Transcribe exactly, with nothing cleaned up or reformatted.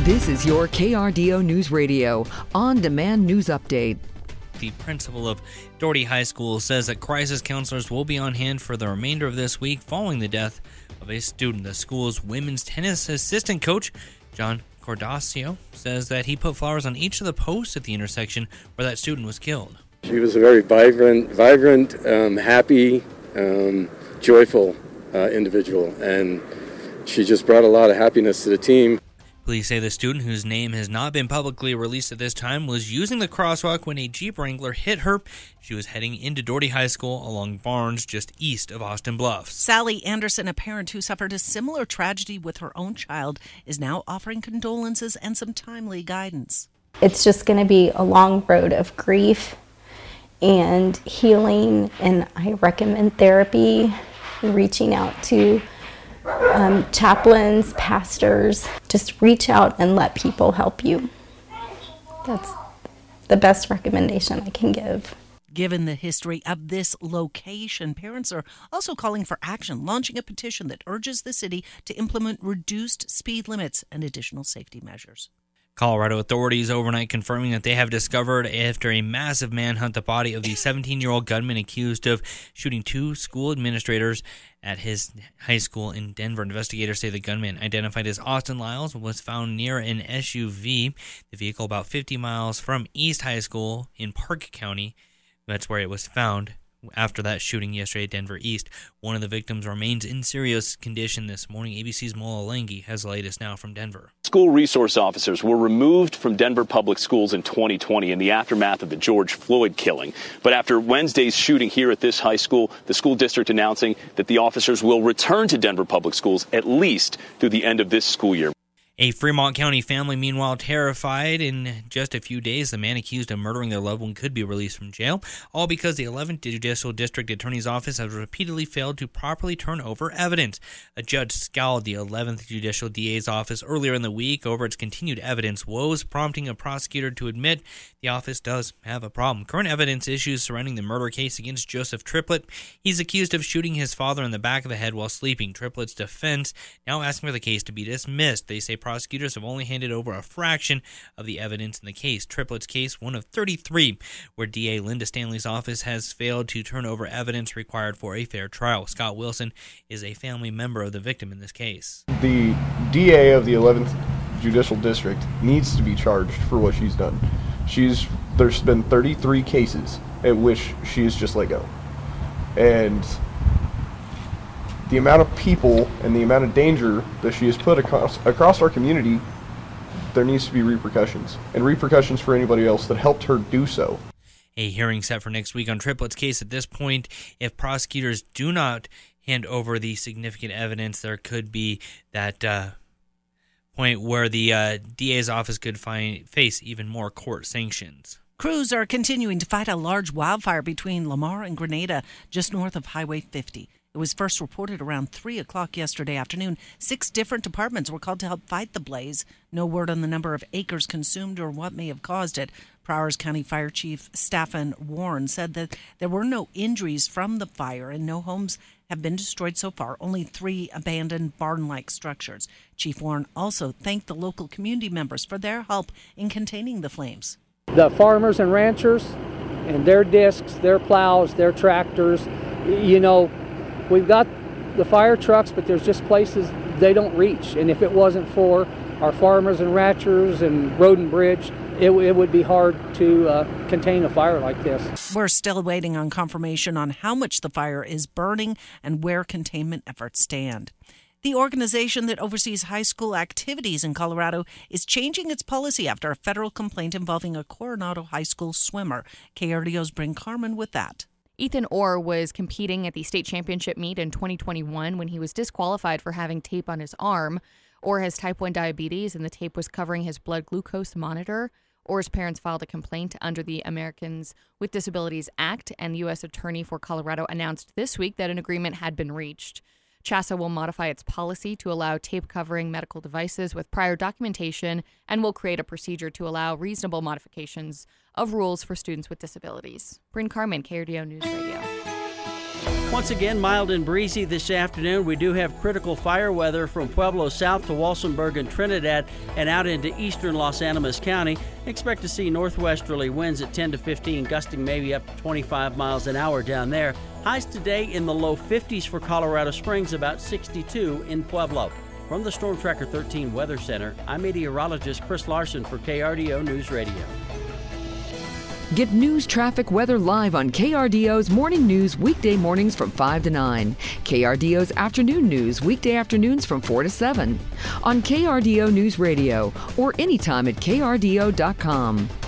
This is your K R D O News Radio on-demand news update. The principal of Doherty High School says that crisis counselors will be on hand for the remainder of this week following the death of a student. The school's women's tennis assistant coach, John Cordasio, says that he put flowers on each of the posts at the intersection where that student was killed. She was a very vibrant, vibrant, um, happy, um, joyful uh, individual, and she just brought a lot of happiness to the team. Police say the student, whose name has not been publicly released at this time, was using the crosswalk when a Jeep Wrangler hit her. She was heading into Doherty High School along Barnes, just east of Austin Bluffs. Sally Anderson, a parent who suffered a similar tragedy with her own child, is now offering condolences and some timely guidance. It's just going to be a long road of grief and healing, and I recommend therapy, reaching out to Um, chaplains, pastors. Just reach out and let people help you. That's the best recommendation I can give. Given the history of this location, parents are also calling for action, launching a petition that urges the city to implement reduced speed limits and additional safety measures. Colorado authorities overnight confirming that they have discovered, after a massive manhunt, the body of the seventeen-year-old gunman accused of shooting two school administrators at his high school in Denver. Investigators say the gunman, identified as Austin Lyles, was found near an S U V, the vehicle about fifty miles from East High School in Park County. That's where it was found after that shooting yesterday at Denver East. One of the victims remains in serious condition this morning. A B C's Mola Langi has the latest now from Denver. School resource officers were removed from Denver public schools in twenty twenty in the aftermath of the George Floyd killing. But after Wednesday's shooting here at this high school, the school district announcing that the officers will return to Denver public schools at least through the end of this school year. A Fremont County family, meanwhile, terrified. In just a few days, the man accused of murdering their loved one could be released from jail, all because the eleventh Judicial District Attorney's Office has repeatedly failed to properly turn over evidence. A judge scowled the eleventh Judicial D A's office earlier in the week over its continued evidence woes, prompting a prosecutor to admit the office does have a problem. Current evidence issues surrounding the murder case against Joseph Triplett. He's accused of shooting his father in the back of the head while sleeping. Triplett's defense now asking for the case to be dismissed. They say prosecutors have only handed over a fraction of the evidence in the case. Triplett's case, one of thirty-three, where D A Linda Stanley's office has failed to turn over evidence required for a fair trial. Scott Wilson is a family member of the victim in this case. The D A of the eleventh Judicial District needs to be charged for what she's done. She's there's been thirty-three cases at which she is just let go. And the amount of people and the amount of danger that she has put across across our community, there needs to be repercussions, and repercussions for anybody else that helped her do so. A hearing set for next week on Triplett's case. At this point, if prosecutors do not hand over the significant evidence, there could be that uh, point where the uh, D A's office could find, face even more court sanctions. Crews are continuing to fight a large wildfire between Lamar and Grenada, just north of Highway fifty. It was first reported around three o'clock yesterday afternoon. Six different departments were called to help fight the blaze. No word on the number of acres consumed or what may have caused it. Prowers County Fire Chief Staffan Warren said that there were no injuries from the fire and no homes have been destroyed so far, only three abandoned barn-like structures. Chief Warren also thanked the local community members for their help in containing the flames. The farmers and ranchers and their discs, their plows, their tractors, you know, we've got the fire trucks, but there's just places they don't reach. And if it wasn't for our farmers and ranchers and Road and Bridge, it, it would be hard to uh, contain a fire like this. We're still waiting on confirmation on how much the fire is burning and where containment efforts stand. The organization that oversees high school activities in Colorado is changing its policy after a federal complaint involving a Coronado High School swimmer. K R D O's Bryn Carmen with that. Ethan Orr was competing at the state championship meet in twenty twenty-one when he was disqualified for having tape on his arm. Orr has type one diabetes, and the tape was covering his blood glucose monitor. Orr's parents filed a complaint under the Americans with Disabilities Act, and the U S Attorney for Colorado announced this week that an agreement had been reached. CHASA will modify its policy to allow tape covering medical devices with prior documentation and will create a procedure to allow reasonable modifications of rules for students with disabilities. Bryn Carmen, K R D O News Radio. Once again, mild and breezy this afternoon. We do have critical fire weather from Pueblo south to Walsenburg and Trinidad and out into eastern Los Animas County. Expect to see northwesterly winds at ten to fifteen, gusting maybe up to twenty-five miles an hour down there. Highs today in the low fifties for Colorado Springs, about sixty-two in Pueblo. From the Storm Tracker thirteen Weather Center, I'm meteorologist Chris Larson for K R D O News Radio. Get news, traffic, weather live on K R D O's Morning News weekday mornings from five to nine. K R D O's Afternoon News weekday afternoons from four to seven. On K R D O News Radio or anytime at K R D O dot com.